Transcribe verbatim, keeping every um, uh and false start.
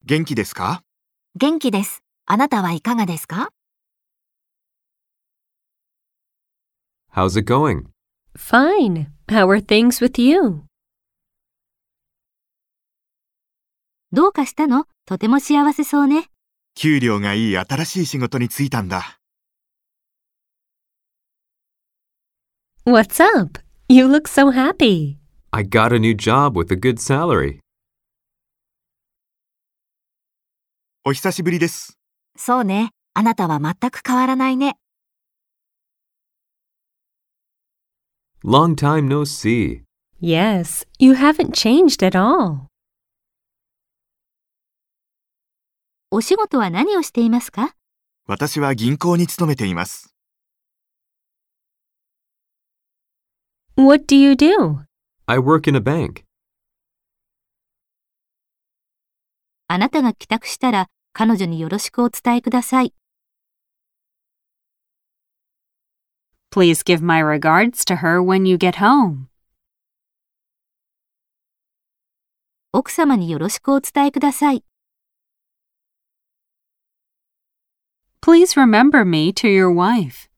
元気ですか？ 元気です。あなたはいかがですか？ How's it going? Fine. How are things with you? どうかしたの？とても幸せそうね。 給料がいい新しい仕事に就いたんだ。 What's up? You look so happy. I got a new job with a good salary. お久しぶりです。 そうね。あなたは全く変わらないね。 Long time no see. Yes, you haven't changed at all. お仕事は何をしていますか？ 私は銀行に勤めています。 What do you do? I work in a bank. あなたが帰宅したら彼女によろしくお伝えください。 Please give my regards to her when you get home. 奥様によろしくお伝えください。 Please remember me to your wife.